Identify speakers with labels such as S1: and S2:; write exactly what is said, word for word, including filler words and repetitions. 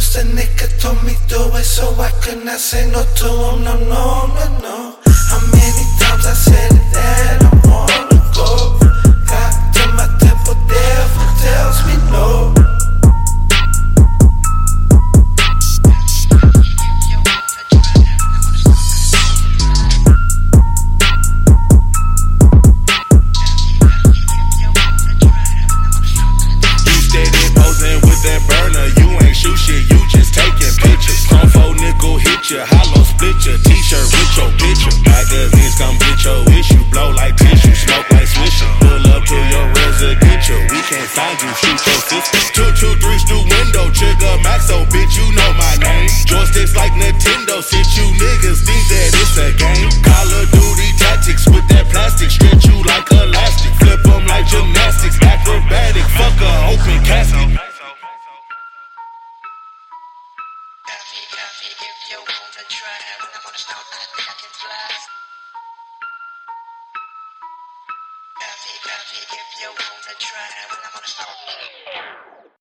S1: Cause the nigga told me do it, so I could not say no to him. No, no, no, no. How many times I said it that I wanna go? Got to my temple, devil tells me no.
S2: Hollow split your t-shirt with your picture. Magazines come get your issue. Blow like tissue, smoke like swisher. Pull up to your residential. We can't find you, shoot your sister. Two, two, three, through window. Trigger Maxo, bitch, you know my name. Joysticks like Nintendo. Sit you niggas think that it's a game. Call of Duty tactics with that plastic. Stretch you like elastic. Flip them like gymnastics. Acrobatic, fuck a open casket.
S3: If you wanna try, when I'm on the stone, I think I can fly. If you wanna try, when I'm on the stone.